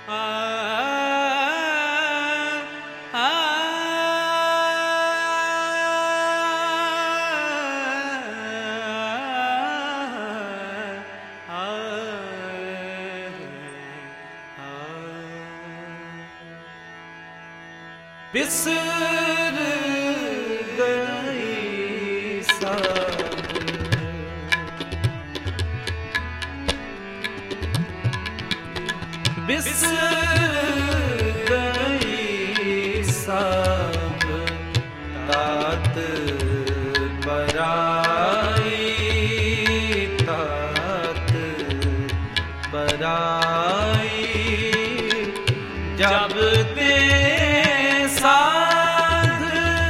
बिसर गई सब, बिसर गई सब तात पराई, तात पराई। जब ते साध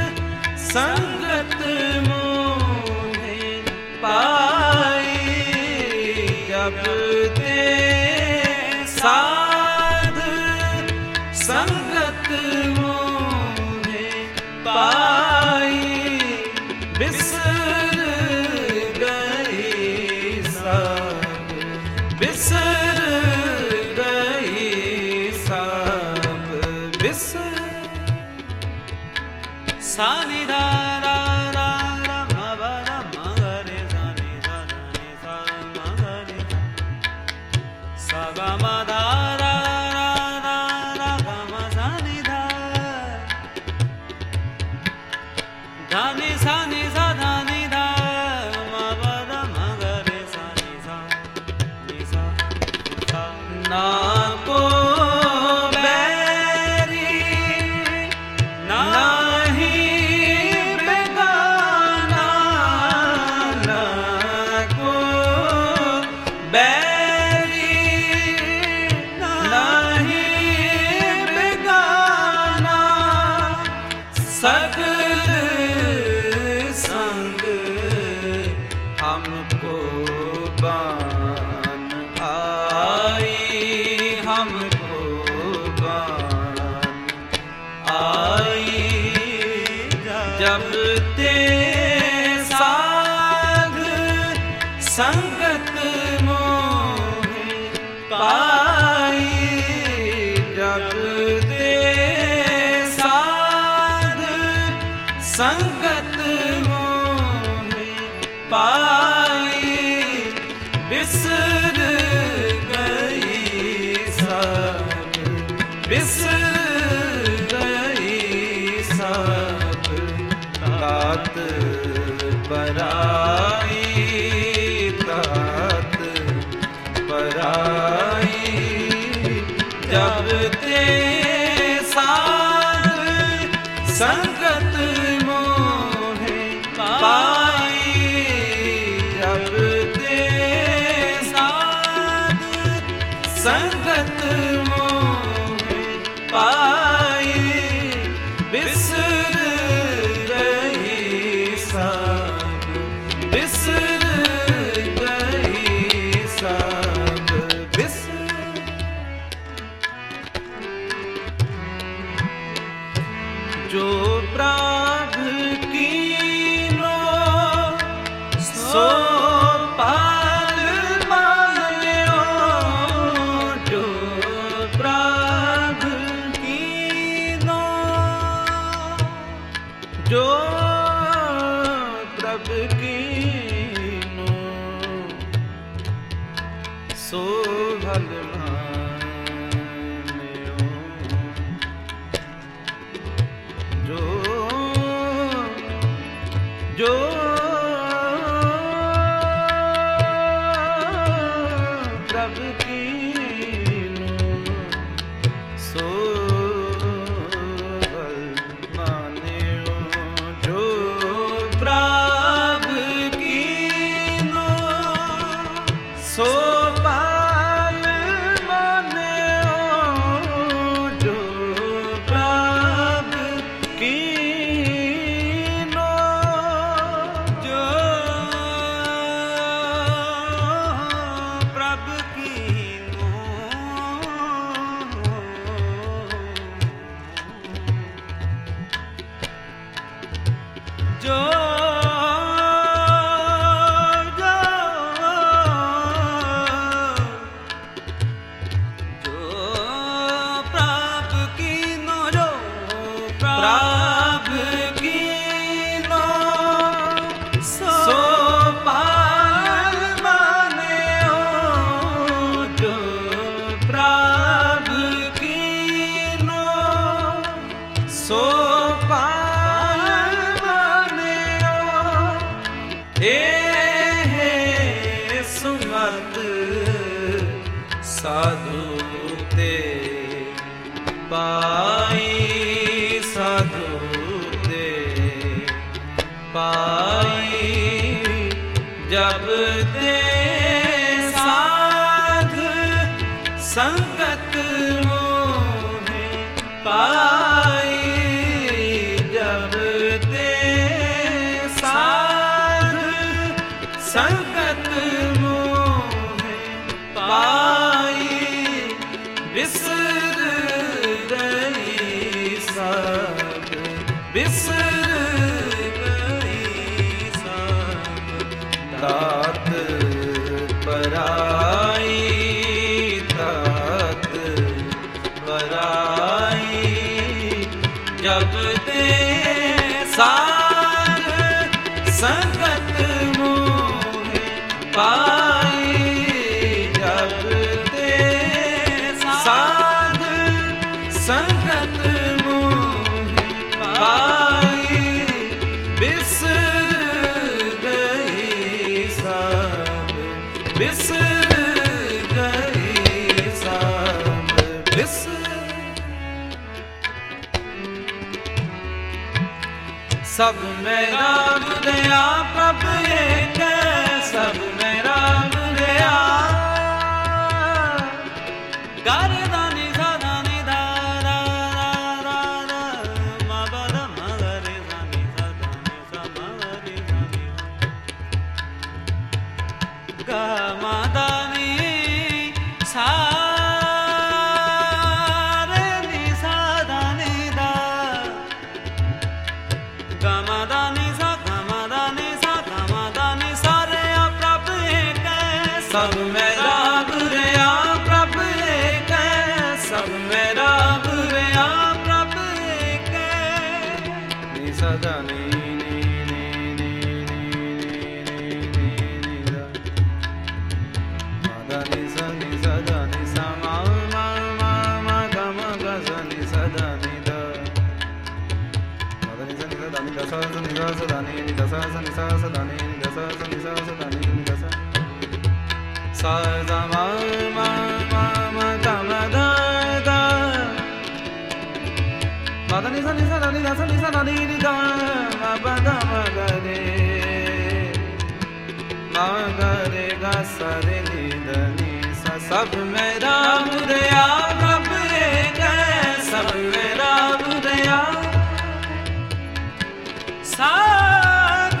संगत मोहे पाई, जब ते साध संगत मोहे पाई। बिसर गई सब, बिसर गई सब, बिसर। सा नि धा रा रा रा मा वा रा मा गा रे सा नि धा धा नि सा मा गा रे सा गा मा धा रा रा रा रा गा मा सा नि धा धा नि सा धा नि धा मा वा रा मा गा रे सा नि सा ना को सगल संग हमको बान आई, हमको बान आई। जब ते साध संगत मोहे पाई, जब ते संगत मोहे पाई। बिसर गई सब, बिसर गई सब तात पराई, तात पराई। जब ते साध संगत मोहे पाई, जब ते साध संगत मोहे पाई। बिसर गई सब, बिसर गई सब, बिसर। जो प्राप्त कीनो सो पाल मान्यो, जो प्राप्त कीनो ਪ੍ਰਭ ਕੀਨੋ ਸੋ ਪਾਵਨਿਓ ਇਹ ਸੁਮਤ ਸਾਧੂ ਤੇ ਪਾਈ ਸਾਧੂ ਤੇ ਪਾਈ ਜਬ ਤੇ ਸਾਧ ਸੰਗਤ ਮੋਹਿ ਪਾਈ ਜਬ ਤੇ ਸਾਧ ਸੰਗਤ ਮੋਹਿ ਪਾਈ ਬਿਸਰ ਗਈ ਸਭ ਬਿਸਰ ਗਈ ਸਭ ਦਾਤ ਪਰਾਈ ਦਾਤ ਪਰਾਈ ਜਬ ਤੇ ਸਾਧ ਸੰਗਤ ਮੋਹਿ ਪਾਈ ਜਬ ਤੇ ਸਾਧ ਸੰਗਤ ਮੋਹਿ ਪਾਈ ਬਿਸਰ ਗਈ ਸਭ ਬਿਸਰ ਗਈ ਸਭ ਬਿਸਰ ਸਭ ਮੇਰਾ ਬੁਝਿਆ ਪ੍ਰਭ ਏਕ ਸਭ ਮੇਰਾ ਬੁਝਿਆ ਗਰ ਦਾ ਨੀ ਸਾ ਦਾ ਨੀ ਦਾ ਰਾ ਰਾ ਰਾ ਰਾ ਮਾ ਬਾ ਦਾ ਮਾ ਗਾ ਰੇ ਸਾ ਨੀ ਸਾ ਦਾ ਨੀ ਸਾ ਮਾ ਗਾ ਰੇ ਸਾ ਨੀ ਗਾ ਮਾ ਦਾ ਨੀ ਸਾ ਰੇ ਨੀ ਸਾ ਦਾ ਨੀ ਦਾ ਗਾ ਮਾ ਦਾ ਨੀ ਸਾ ਗਾ ਮਾ ਦਾ ਨੀ ਸਾ ਗਾ ਮਾ ਦਾ ਨੀ ਸਾ ਰੇ ਆ ਪ੍ਰਭ ਏਕ ਸਭ ਮੇਰਾ ਬੁਝਿਆ ਪ੍ਰਭ ਏਕ ਸਭ ਮੇਰਾ ਬੁਝਿਆ ਪ੍ਰਭ ਏਕ ਨੀ ਸਦਾ ਨੀ ਨੀ ਨੀ ਨੀ ਨੀ ਨੀ ਨੀ ਦਾ ਮਾ ਨੀ ਸਦਾ ਨੀ ਸਾ ਮਾ ਮਾ ਮਾ ਮਾ ਗਾ ਮਾ ਗਾ ਸਾ ਨੀ ਸਦਾ ਨੀ ਦਾ ਮਾ ਨੀ ਸਦਾ ਨੀ ਦਾ ਸਾ ਨੀ ਦਾ ਸਦਾ ਨੀ ਨੀ ਦਾ ਸਾ ਨੀ ਸਾ ਸਦਾ ਨੀ ਨੀ ਦਾ ਸਾ ਨੀ ਸਾ ਸਦਾ ਨੀ ਨੀ ਦਾ ਸਾ sa da ma ma ma ma ga ma da da ma da ni sa ni sa da ni da sa ni sa da ni ni da ma ba da ma ga re ma ga re ga sa re ni da ni sa sab mera budhya prabh ek sab mera budhya sab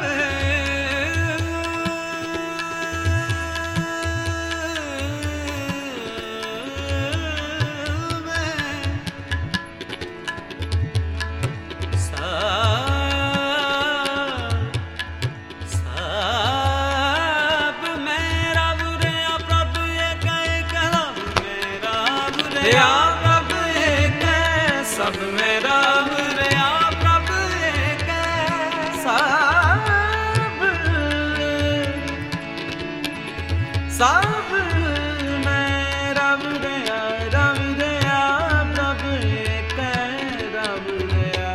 ਪ੍ਰਭ ਏਕ ਸਭ ਮੇਰਾ ਬੁਝਿਆ ਪ੍ਰਭ ਏਕ ਸਭ ਸਭ ਮੇਰਾ ਬੁਝਿਆ rub ਦਿਆ ਪ੍ਰਭ ਏਕ ਰਬ ਦਿਆ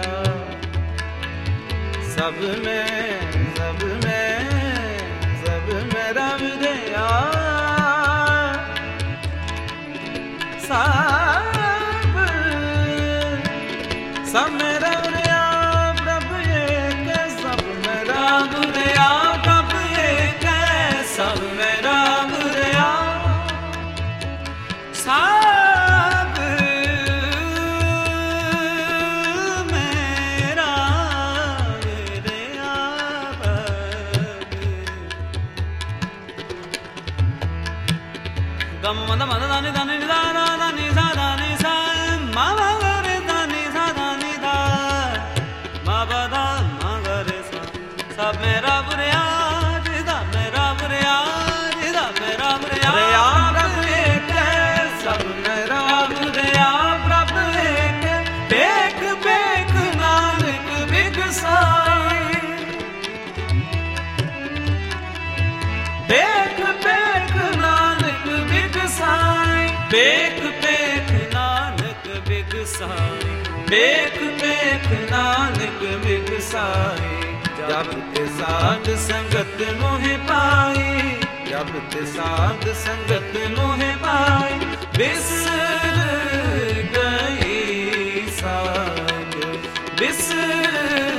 ਸਭ ਮੇਰਾ ਬੁਝਿਆ ਸਭ ਮੇਰਾ ਬੁਝਿਆ ਪ੍ਰਭ ਏਕ ਸਭ ਮੇਰਾ ਬੁਝਿਆ ਪ੍ਰਭ ਏਕ ਸਭ ਮੇਰਾ ਬੁਝਿਆ ਸਭ ਮੇਰਾ ਬੁਝਿਆ ਗਮ ਮਦ ਮਦ ਦਾਨੀ ਦਾਨੀ ਦਾ ਦਾ ਨੀ ਸਾ ਦਾ ਨੀ ਸਾ ਮਾ ਮਾ ਗਾ ਰੇ ਦਾ ਨੀ ਸਾ ਦਾ ਨੀ ਦਾ ਮਾ ਬਾ ਦਾ ਮਾ ਗਾ ਰੇ ਸਾ ਸਭ ਮੇਰਾ ਬੁਝਿਆ ਜਿਹਦਾ ਮੇਰਾ ਬੁਝਿਆ ਜਿਹਦਾ ਮੇਰਾ ਬੁਝਿਆ ਪ੍ਰਭ ਏਕ ਸਭ ਮੇਰਾ ਬੁਝਿਆ ਪ੍ਰਭ ਏਕ ਵੇਖ ਵੇਖ ਨਾਨਕ ਬਿਗਸਾਈ ਵੇਖ ਵੇਖ ਨਾਨਕ ਬਿਗਸਾਈ ਵੇਖ पेख नानक बिगसाए, पेख पेख नानक बिगसाए। जब ते साध संगत मोहे पाई, जब ते साध संगत मोहे पाई। बिसर गई साध, बिसर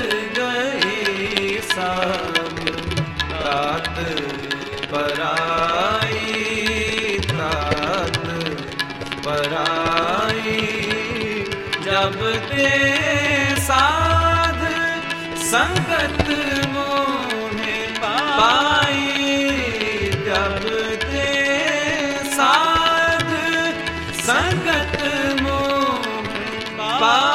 गई साध। तात पराई, तात पराई। जब ते साध संगत मोहे पाई, जब ते साध संगत मोहे पाई।